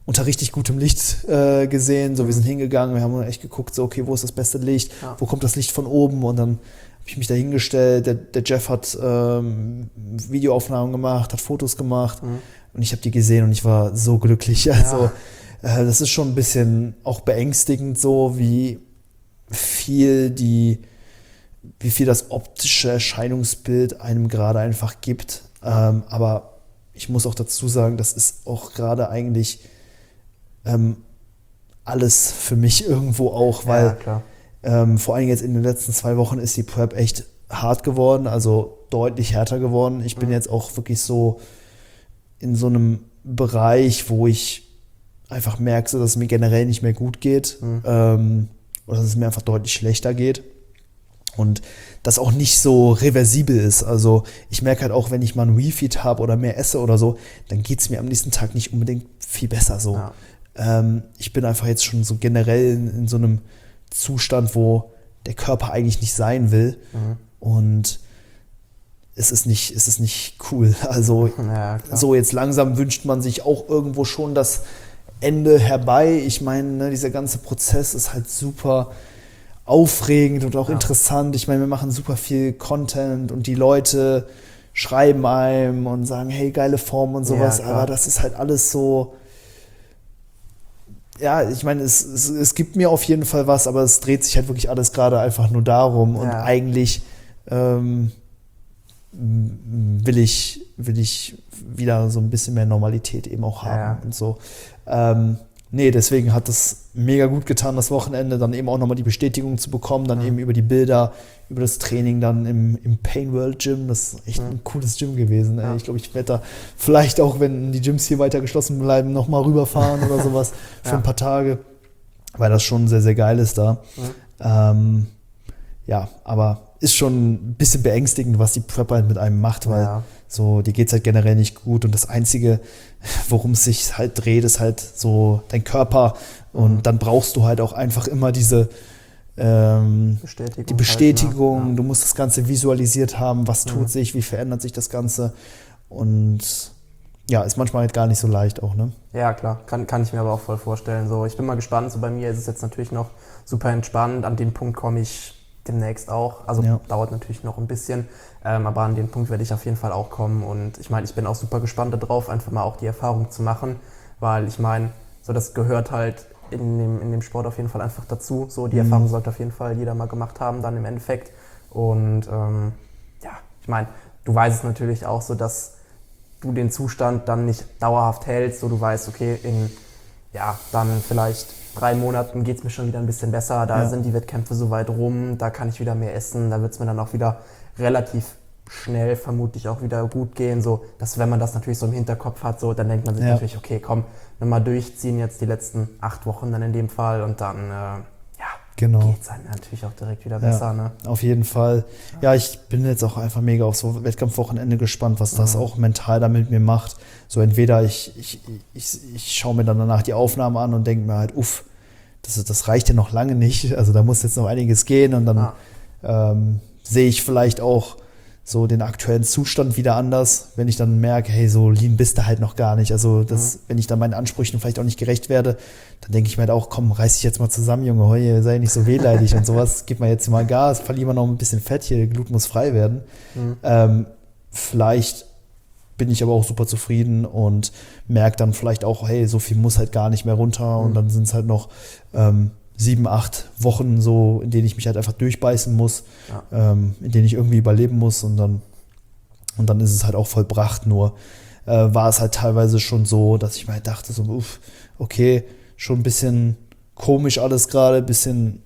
unter richtig gutem Licht äh, gesehen. So, wir sind hingegangen, wir haben echt geguckt, so, okay, wo ist das beste Licht? Ja. Wo kommt das Licht von oben? Und dann habe ich mich da hingestellt. Der, der Jeff hat ähm, Videoaufnahmen gemacht, hat Fotos gemacht. Mhm. Und ich habe die gesehen und ich war so glücklich. Also, ja. äh, das ist schon ein bisschen auch beängstigend, so wie viel die, wie viel das optische Erscheinungsbild einem gerade einfach gibt. Ähm, aber ich muss auch dazu sagen, das ist auch gerade eigentlich ähm, alles für mich irgendwo auch, weil ja, klar. ähm, vor allem jetzt in den letzten zwei Wochen ist die Prep echt hart geworden, also deutlich härter geworden. Ich bin mhm. jetzt auch wirklich so in so einem Bereich, wo ich einfach merke, so, dass es mir generell nicht mehr gut geht mhm. ähm, oder dass es mir einfach deutlich schlechter geht. Und das auch nicht so reversibel ist. Also ich merke halt auch, wenn ich mal ein Refeed habe oder mehr esse oder so, dann geht es mir am nächsten Tag nicht unbedingt viel besser so. Ja. Ähm, ich bin einfach jetzt schon so generell in, in so einem Zustand, wo der Körper eigentlich nicht sein will. Mhm. Und es ist nicht, es ist nicht cool. Also ja, so jetzt langsam wünscht man sich auch irgendwo schon das Ende herbei. Ich meine, ne, dieser ganze Prozess ist halt super aufregend und auch ja. interessant. Ich meine, wir machen super viel Content und die Leute schreiben einem und sagen, hey, geile Form und sowas, ja, aber das ist halt alles so, ja, ich meine, es, es, es gibt mir auf jeden Fall was, aber es dreht sich halt wirklich alles gerade einfach nur darum ja. und eigentlich ähm, will ich, will ich wieder so ein bisschen mehr Normalität eben auch haben ja. und so. Ähm, Nee, deswegen hat es mega gut getan, das Wochenende, dann eben auch nochmal die Bestätigung zu bekommen, dann mhm. eben über die Bilder, über das Training dann im, im Pain World Gym. Das ist echt mhm. ein cooles Gym gewesen. Ja. Ich glaube, ich werde da vielleicht auch, wenn die Gyms hier weiter geschlossen bleiben, nochmal rüberfahren oder sowas für ja. ein paar Tage, weil das schon sehr, sehr geil ist da. Mhm. Ähm, ja, aber ist schon ein bisschen beängstigend, was die Prep halt mit einem macht, weil ja. so, dir geht's halt generell nicht gut und das Einzige, worum es sich halt dreht, ist halt so dein Körper und mhm. dann brauchst du halt auch einfach immer diese ähm, Bestätigung die Bestätigung, halt, ne? Du musst das Ganze visualisiert haben, was tut mhm. sich, wie verändert sich das Ganze und ja, ist manchmal halt gar nicht so leicht auch, ne? Ja, klar, kann, kann ich mir aber auch voll vorstellen. So, ich bin mal gespannt, so bei mir ist es jetzt natürlich noch super entspannt, an den Punkt komme ich demnächst auch, also ja. dauert natürlich noch ein bisschen, ähm, aber an den Punkt werde ich auf jeden Fall auch kommen und ich meine, ich bin auch super gespannt darauf, einfach mal auch die Erfahrung zu machen, weil ich meine, so das gehört halt in dem, in dem Sport auf jeden Fall einfach dazu, so die mhm. Erfahrung sollte auf jeden Fall jeder mal gemacht haben dann im Endeffekt und ähm, ja, ich meine, du weißt es natürlich auch so, dass du den Zustand dann nicht dauerhaft hältst, so du weißt, okay, in ja, dann vielleicht drei Monaten geht es mir schon wieder ein bisschen besser, da ja. sind die Wettkämpfe so weit rum, da kann ich wieder mehr essen, da wird es mir dann auch wieder relativ schnell vermutlich auch wieder gut gehen, so, dass wenn man das natürlich so im Hinterkopf hat, so, dann denkt man sich ja. natürlich, okay, komm, nochmal durchziehen jetzt die letzten acht Wochen dann in dem Fall und dann, äh, ja, genau. geht es dann natürlich auch direkt wieder besser, ja, ne? Auf jeden Fall. Ja. ja, ich bin jetzt auch einfach mega auf so Wettkampfwochenende gespannt, was das mhm. auch mental da mit mir macht. So entweder ich, ich, ich, ich schaue mir dann danach die Aufnahmen an und denke mir halt, uff, das, das reicht ja noch lange nicht. Also da muss jetzt noch einiges gehen und dann ah. ähm, sehe ich vielleicht auch so den aktuellen Zustand wieder anders, wenn ich dann merke, hey, so lean bist du halt noch gar nicht. Also das, mhm. wenn ich dann meinen Ansprüchen vielleicht auch nicht gerecht werde, dann denke ich mir halt auch, komm, reiß dich jetzt mal zusammen, Junge, heu, sei nicht so wehleidig und sowas, gib mal jetzt mal Gas, verlier mal noch ein bisschen Fett hier, Glut muss frei werden. Mhm. Ähm, vielleicht bin ich aber auch super zufrieden und merke dann vielleicht auch, hey, so viel muss halt gar nicht mehr runter mhm. und dann sind es halt noch ähm, sieben, acht Wochen so, in denen ich mich halt einfach durchbeißen muss, ja. ähm, in denen ich irgendwie überleben muss und dann, und dann ist es halt auch vollbracht. Nur äh, war es halt teilweise schon so, dass ich mir halt dachte, so, uff, okay, schon ein bisschen komisch alles gerade, ein bisschen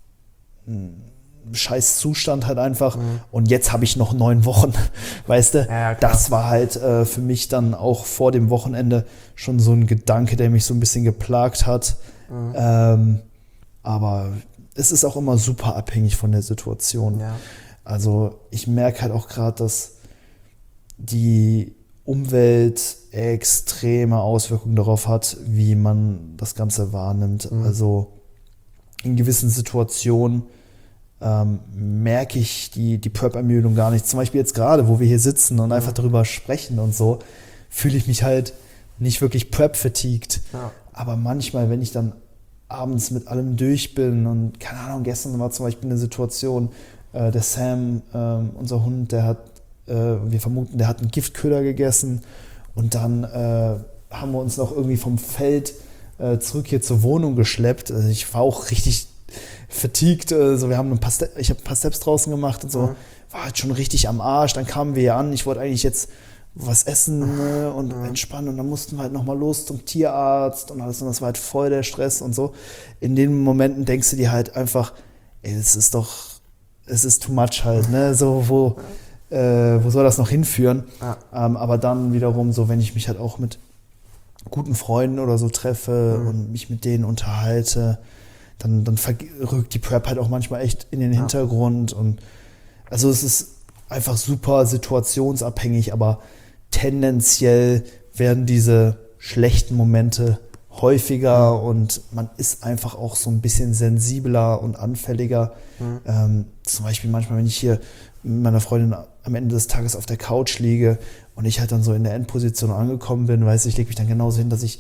scheiß Zustand halt einfach. Mhm. Und jetzt habe ich noch neun Wochen, weißt du? Ja, das war halt äh, für mich dann auch vor dem Wochenende schon so ein Gedanke, der mich so ein bisschen geplagt hat. Mhm. Ähm, aber es ist auch immer super abhängig von der Situation. Ja. Also ich merke halt auch gerade, dass die Umwelt extreme Auswirkungen darauf hat, wie man das Ganze wahrnimmt. Mhm. Also in gewissen Situationen ähm, merke ich die, die Prep-Ermüdung gar nicht. Zum Beispiel jetzt gerade, wo wir hier sitzen und mhm. einfach darüber sprechen und so, fühle ich mich halt nicht wirklich Prep-fatigued. Ja. Aber manchmal, wenn ich dann abends mit allem durch bin und keine Ahnung, gestern war zum Beispiel eine Situation, äh, der Sam, äh, unser Hund, der hat, äh, wir vermuten, der hat einen Giftköder gegessen und dann äh, haben wir uns noch irgendwie vom Feld äh, zurück hier zur Wohnung geschleppt. Also ich war auch richtig fatigued, äh, so wir haben ein paar Ste- ich habe ein paar Steps draußen gemacht und so, mhm. war halt schon richtig am Arsch, dann kamen wir hier an, ich wollte eigentlich jetzt was essen ne, und mhm. entspannen und dann mussten wir halt nochmal los zum Tierarzt und alles und das war halt voll der Stress und so. In den Momenten denkst du dir halt einfach, ey, es ist doch, es ist too much halt, ne, so, wo, äh, wo soll das noch hinführen? Ja. Ähm, aber dann wiederum so, wenn ich mich halt auch mit guten Freunden oder so treffe mhm. und mich mit denen unterhalte, dann, dann rückt die Prep halt auch manchmal echt in den ja. Hintergrund und also es ist einfach super situationsabhängig, aber tendenziell werden diese schlechten Momente häufiger mhm. und man ist einfach auch so ein bisschen sensibler und anfälliger. Mhm. Ähm, zum Beispiel manchmal, wenn ich hier mit meiner Freundin am Ende des Tages auf der Couch liege und ich halt dann so in der Endposition angekommen bin, weiß ich, lege mich dann genauso hin, dass ich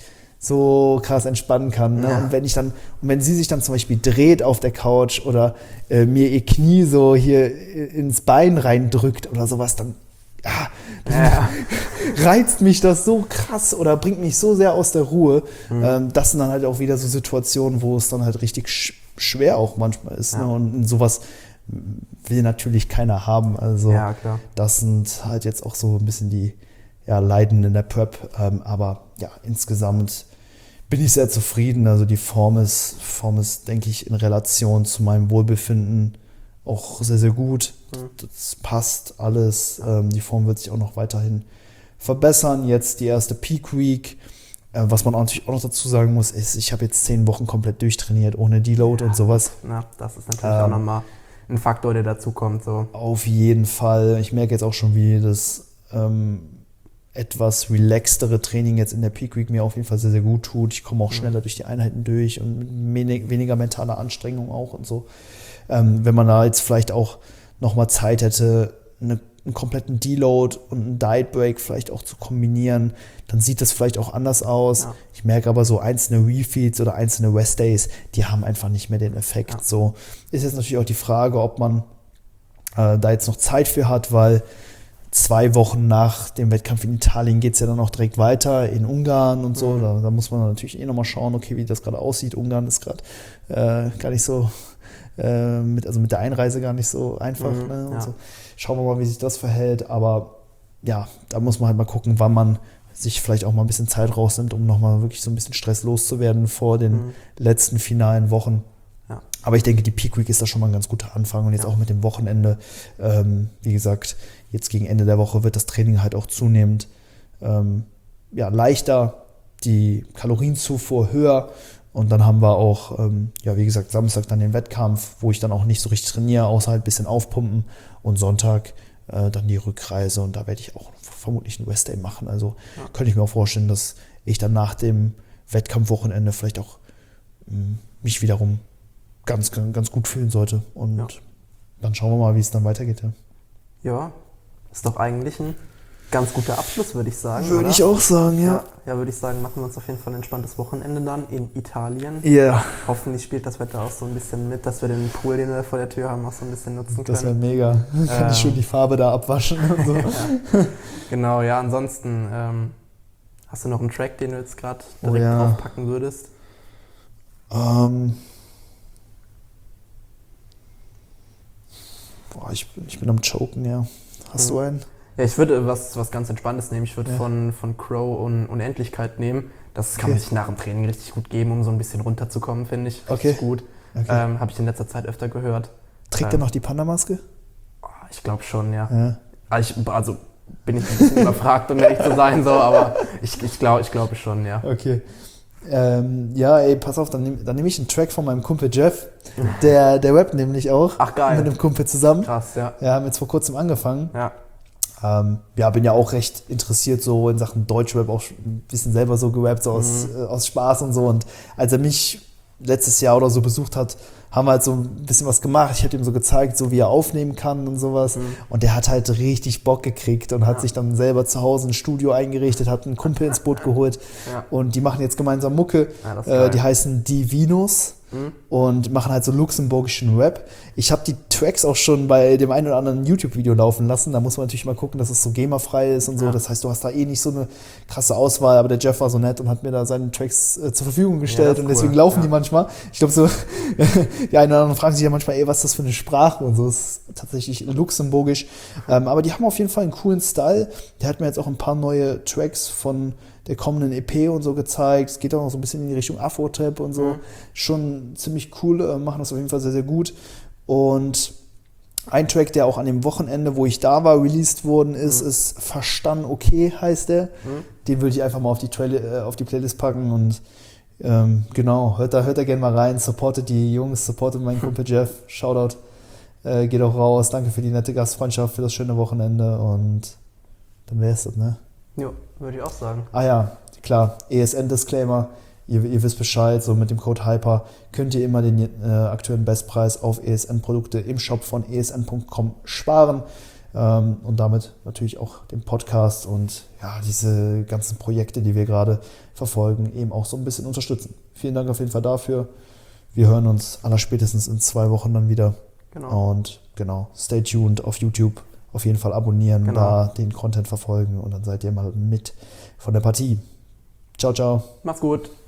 so krass entspannen kann. Ne? Ja. Und wenn ich dann, und wenn sie sich dann zum Beispiel dreht auf der Couch oder äh, mir ihr Knie so hier ins Bein reindrückt oder sowas, dann ja, ja. reizt mich das so krass oder bringt mich so sehr aus der Ruhe. Mhm. Ähm, das sind dann halt auch wieder so Situationen, wo es dann halt richtig sch- schwer auch manchmal ist. Ja. Ne? Und sowas will natürlich keiner haben. Also ja, klar. Das sind halt jetzt auch so ein bisschen die ja, Leiden in der Prep. Ähm, aber ja, insgesamt bin ich sehr zufrieden. Also die Form ist, Form ist, denke ich, in Relation zu meinem Wohlbefinden auch sehr, sehr gut. Mhm. Das passt alles. Ähm, die Form wird sich auch noch weiterhin verbessern. Jetzt die erste Peak Week. Äh, was man auch natürlich auch noch dazu sagen muss, ist, ich habe jetzt zehn Wochen komplett durchtrainiert, ohne Deload ja, und sowas. Na, das ist natürlich ähm, auch nochmal ein Faktor, der dazu kommt. So. Auf jeden Fall. Ich merke jetzt auch schon, wie das ähm, etwas relaxtere Training jetzt in der Peak Week mir auf jeden Fall sehr, sehr gut tut. Ich komme auch schneller mhm. durch die Einheiten durch und mit wenig, weniger mentaler Anstrengung auch und so. Ähm, wenn man da jetzt vielleicht auch nochmal Zeit hätte, eine, einen kompletten Deload und einen Diet Break vielleicht auch zu kombinieren, dann sieht das vielleicht auch anders aus. Ja. Ich merke aber so einzelne Refeeds oder einzelne Rest Days, die haben einfach nicht mehr den Effekt. Ja. So ist jetzt natürlich auch die Frage, ob man äh, da jetzt noch Zeit für hat, weil zwei Wochen nach dem Wettkampf in Italien geht es ja dann auch direkt weiter in Ungarn und so. Mhm. Da, da muss man natürlich eh nochmal schauen, okay, wie das gerade aussieht. Ungarn ist gerade äh, gar nicht so, äh, mit, also mit der Einreise gar nicht so einfach. Mhm, ne? Und ja. so. Schauen wir mal, wie sich das verhält. Aber ja, da muss man halt mal gucken, wann man sich vielleicht auch mal ein bisschen Zeit rausnimmt, um nochmal wirklich so ein bisschen Stress loszuwerden vor den mhm. letzten finalen Wochen. Ja. Aber ich denke, die Peak Week ist da schon mal ein ganz guter Anfang und jetzt ja. auch mit dem Wochenende, ähm, wie gesagt, jetzt gegen Ende der Woche wird das Training halt auch zunehmend ähm, ja, leichter, die Kalorienzufuhr höher und dann haben wir auch, ähm, ja wie gesagt, Samstag dann den Wettkampf, wo ich dann auch nicht so richtig trainiere, außer halt ein bisschen aufpumpen und Sonntag äh, dann die Rückreise und da werde ich auch vermutlich einen Rest Day machen. Also ja. könnte ich mir auch vorstellen, dass ich dann nach dem Wettkampfwochenende vielleicht auch ähm, mich wiederum ganz, ganz gut fühlen sollte. Und ja. dann schauen wir mal, wie es dann weitergeht. Ja, ja ist doch eigentlich ein ganz guter Abschluss, würde ich sagen. Würde oder? ich auch sagen, ja. ja. Ja, würde ich sagen, machen wir uns auf jeden Fall ein entspanntes Wochenende dann in Italien. Ja. Yeah. Hoffentlich spielt das Wetter auch so ein bisschen mit, dass wir den Pool, den wir vor der Tür haben, auch so ein bisschen nutzen können. Das wäre mega. Ähm, Kann ich schön die Farbe da abwaschen und so. ja. Genau, ja, ansonsten ähm, hast du noch einen Track, den du jetzt gerade direkt oh, ja. draufpacken würdest? Ähm... Boah, ich bin, ich bin am Choken, ja. Hast mhm. du einen? Ja, ich würde was, was ganz Entspanntes nehmen. Ich würde ja. von, von Crow und Unendlichkeit nehmen. Das kann okay. man sich nach dem Training richtig gut geben, um so ein bisschen runterzukommen, finde ich. Richtig okay. gut. Okay. Ähm, Habe ich in letzter Zeit öfter gehört. Trägt ähm, er noch die Panda-Maske? Oh, ich glaube schon, ja. ja. Also, ich, also bin ich ein bisschen überfragt, um ehrlich zu sein, so, aber ich, ich, glaub, ich glaube schon, ja. Okay. Ähm, ja, ey, pass auf, dann nehme dann nehm ich einen Track von meinem Kumpel Jeff, der, der rappt nämlich auch. Ach geil. Mit einem Kumpel zusammen. Krass, ja. Wir haben jetzt vor kurzem angefangen. Ja. Ähm, ja, bin ja auch recht interessiert so in Sachen Deutschrap, auch ein bisschen selber so gerappt, so aus, mhm. äh, aus Spaß und so. Und als er mich letztes Jahr oder so besucht hat, haben halt so ein bisschen was gemacht. Ich habe ihm so gezeigt, so wie er aufnehmen kann und sowas. Mhm. Und der hat halt richtig Bock gekriegt und hat ja. sich dann selber zu Hause ein Studio eingerichtet, hat einen Kumpel ins Boot geholt ja. und die machen jetzt gemeinsam Mucke. Ja, äh, die heißen Divinos. Mhm. Und machen halt so luxemburgischen Rap. Ich habe die Tracks auch schon bei dem einen oder anderen YouTube-Video laufen lassen. Da muss man natürlich mal gucken, dass es so GEMA-frei ist und so. Ja. Das heißt, du hast da eh nicht so eine krasse Auswahl. Aber der Jeff war so nett und hat mir da seine Tracks äh, zur Verfügung gestellt. Ja, und deswegen cool. laufen ja. die manchmal. Ich glaube so, die einen oder anderen fragen sich ja manchmal, ey, was ist das für eine Sprache und so. Das ist tatsächlich luxemburgisch. Ähm, aber die haben auf jeden Fall einen coolen Style. Der hat mir jetzt auch ein paar neue Tracks von der kommenden E P und so gezeigt. Es geht auch noch so ein bisschen in die Richtung Afro-Trap und so. Mhm. Schon ziemlich cool, äh, machen das auf jeden Fall sehr, sehr gut. Und ein Track, der auch an dem Wochenende, wo ich da war, released worden ist, mhm. ist Verstanden okay, heißt der. Mhm. Den würde ich einfach mal auf die, Trail- äh, auf die Playlist packen und ähm, genau, hört da, hört da gerne mal rein, supportet die Jungs, supportet meinen Kumpel Jeff, Shoutout, äh, geht auch raus, danke für die nette Gastfreundschaft, für das schöne Wochenende und dann wär's das, ne? Ja, würde ich auch sagen. Ah ja, klar, E S N-Disclaimer, ihr, ihr wisst Bescheid, so mit dem Code Hyper könnt ihr immer den äh, aktuellen Bestpreis auf E S N-Produkte im Shop von E S N Punkt com sparen ähm, und damit natürlich auch den Podcast und ja, diese ganzen Projekte, die wir gerade verfolgen, eben auch so ein bisschen unterstützen. Vielen Dank auf jeden Fall dafür. Wir hören uns allerspätestens in zwei Wochen dann wieder. Genau. Und genau, stay tuned auf YouTube. Auf jeden Fall abonnieren, genau. da den Content verfolgen und dann seid ihr mal mit von der Partie. Ciao, ciao. Macht's gut.